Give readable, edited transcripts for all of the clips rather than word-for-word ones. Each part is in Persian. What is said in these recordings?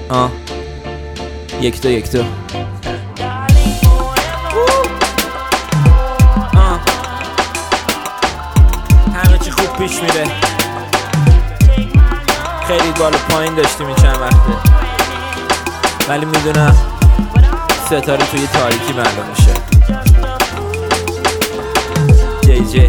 یک دو همه چی خوب پیش میره. خیلی بالا پایین داشتیم این چند وقته، ولی میدونم ستاره توی تاریکی معلوم میشه. جی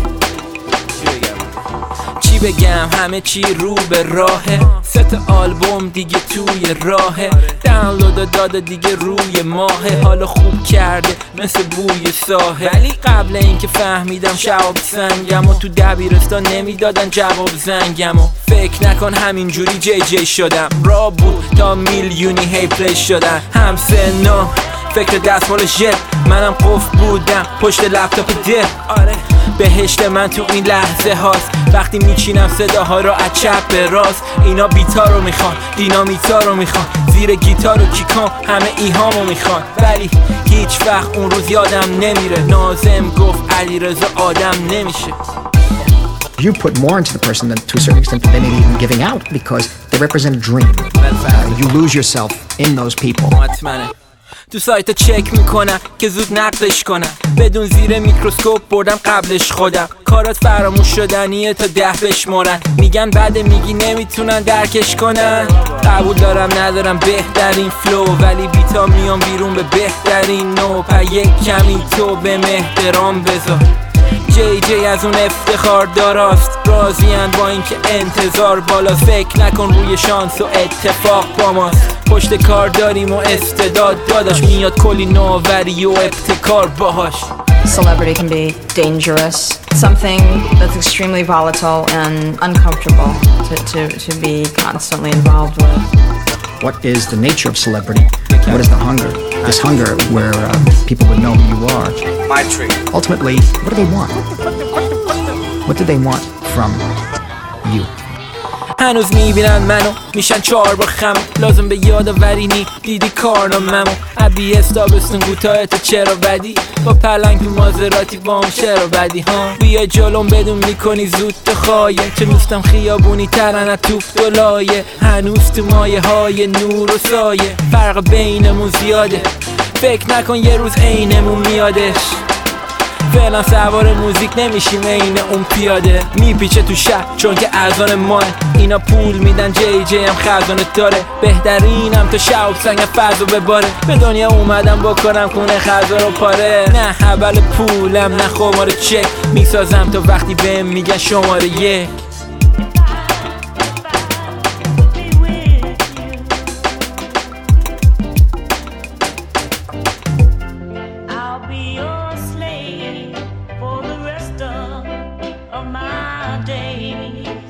چی بگم، همه چی رو به راهه. 3 آلبوم دیگه توی راهه، دانلود داده دیگه روی ماهه. حالا خوب کرده مثل بوی ساحل، ولی قبل اینکه فهمیدم شواب سنگم و تو دبیرستان نمیدادن جواب زنگم و فکر نکن همینجوری جی شدم. را بود تا میلیونی هی پلی شدن. هم سنم فکر دستمال ژت، منم قفل بودم پشت لپتاپ ده. آره بهشت من تو این لحظه هاست وقتی میچینم صداها رو از چپ به راست. اینا بیتا رو میخوان، دینامیتا رو میخوان، زیر گیتار و کیکام همه ایهامو میخوان، ولی هیچ وقت اون روز یادم نمیره. ناظم گفت علیرضا آدم نمیشه. You put more into the person than to a certain extent than maybe even giving out, because they represent a dream. You lose yourself in those people. تو سایت چک میکنم که زود نقدش کنم، بدون زیر میکروسکوپ بردم قبلش خودم. کارات فراموش شدنیه تا 10 بشمارن، میگن بده میگی نمیتونن درکش کنن. قبول دارم ندارم بهترین فلو، ولی بیتا میام بیرون به بهترین نو. یک کمی تو به احترام بذار. جی از اون افتخار داراست، راضین با اینکه انتظار بالا. فکر نکن روی شانس و اتفاق با ماست، پشت کار داریم و استعداد داداش. میاد کلی نوآوری و ابتکار باهاش. Celebrity can be dangerous, something that's extremely volatile and uncomfortable to be constantly involved with. What is the nature of celebrity? What is the hunger? This hunger where people would know who you are. My tree. Ultimately, what do they want? What do they want from you? هنوز میبینن منو میشن 4 بار خم، لازم به یادآوری نی دیدی کارنامه‌مو. ابی استابستون کوتاه تو چرا بدی، با پلنگ تو مازراتی با اون چرا بدی ها. بیا جلوم بدون میکنی زود تو خایه، چه دوستم خیابونی ترن از توپ و لایه. هنوز تو مایه های نور و سایه، فرق بینمون زیاده، فکر نکن یه روز عینمون میادش. فعلا سوار موزیک نمیشیم عین اون پیاده، میپیچه تو شهر چون که اذان ماه. اینا پول میدن جی هم خزانه داره، بهترینم تا شعب سنگ فضا بباره. به دنیا اومدم بکنم خونه خزا رو پاره، نه حبل پولم نه خمار چک، میسازم تا وقتی بهم میگن شماره 1. For the rest of my day.